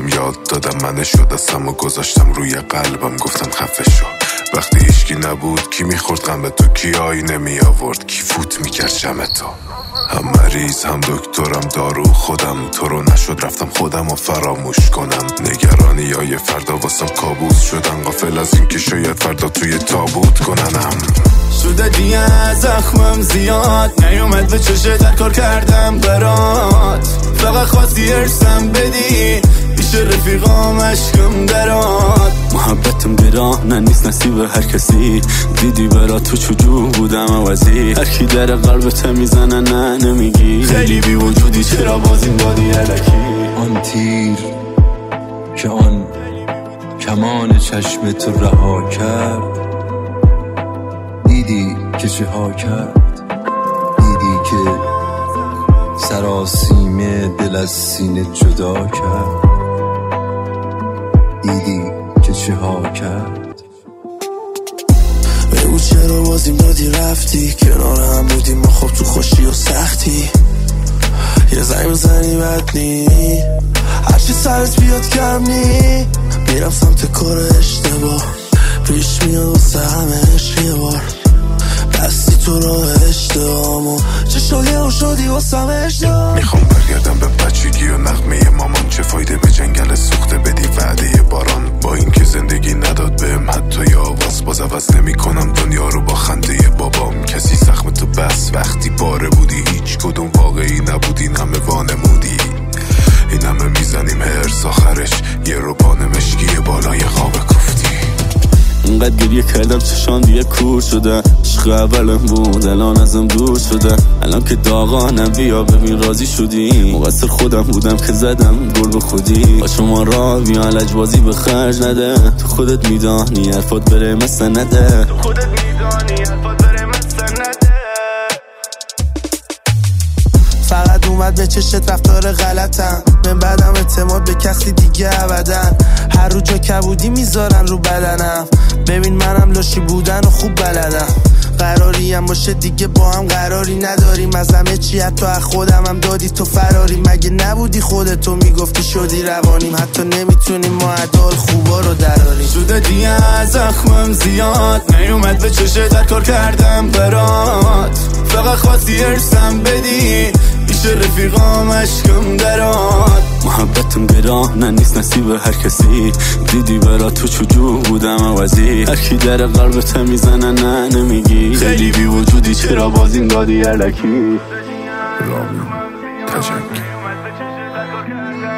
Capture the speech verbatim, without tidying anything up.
بهم یاد دادم من شد دستم و گذاشتم روی قلبم گفتم خفه شو. وقتی هیچکی نبود کی میخورد غم به تو، کی آینه می آورد، کی فوت میکرد شم تو. هم مریض هم دکترم دارو خودم، تو رو نشد رفتم خودم و فراموش کنم. نگرانی های فردا واسم کابوس شدن، غافل از این که شاید فردا توی تابوت کننم. شده دیگه زخمم زیاد نیومد به چشه در کار کردم برات، فقط خواستی ارسم بدی پیش رفیقام عشقم درات. محبتم بیرانه نیست نصیب هر کسی، دیدی برات تو چجور بودم عوضی. هر کی در قلبت میزنه نه نمیگی، خیلی بی وجودی چرا باز این بادی علکی. آن تیر که آن کمان چشم تو رها کرد، دیدی که چه ها کرد، دیدی که سراسیمه دل از سینه جدا کرد، دیدی که چه ها کرد. بگو چرا باز این بادی رفتی، کنار هم بودیم ما خب تو خوشی و سختی. یه زنگ بزنی بد نی، هرچی سرت بیاد کم نی. میرم سمت کار اشتباه، پیش میاد واسه همه عشق یه بار. بستی تو راه اشتهامو، چه شدی و شدی واسه همه اشتهام. میخوام برگردم به بچگی و نغمه مامان، چه فایده به جنگل سوخته بدی وعده باران. با این که زندگی نداد بهم حتی یه آواز، باز عوض نمی کنم دنیا رو با خنده بابام. کسی زخم تو بس وقتی باره بودی، هیچ کدوم واقعی نبودی، این همه وانمودی. این همه میزنیم هرس آخرش یه روبان مشکی بالای خواب کوفتی. اینقدر گریه کردم چشان دیگه کور شده، عشق اولم بود الان ازم دور شده. الان که داغانم بیا ببین راضی شدی، مقصر خودم بودم که زدم گل به خودی. با شما را بیا لجبازی به خرج نده، تو خودت میدانی حرفات بره مثل نده، تو خودت میدانی حرفات بره مثل نده. فقط اومد به چشت رفتار غلطم، من بعدم اعتماد به کسی دیگه ابدن. هر رو جا کبودی میذارن رو بدنم، ببین منم لاشی بودن و خوب بلدم. قراری هم باشه دیگه با هم قراری نداریم، از همه چی حتی از خودم هم دادی تو فراری. مگه نبودی خودتو میگفتی شدی روانیم، حتی نمیتونیم ما عدال خوبا رو دراریم. شده دیگه زخمم زیاد نیومد به چشه در کار کردم برات، فقط خواستی ارسم بدی پیش رفیقام عشقم درات. محبتم گرانه نیست نصیب هر کسی، دیدی برات تو چجور بودم عوضی. هر کی در قلبت میزنه نه نمیگی، خیلی بی وجودی چرا باز این دادی علکی. رامین تجنگی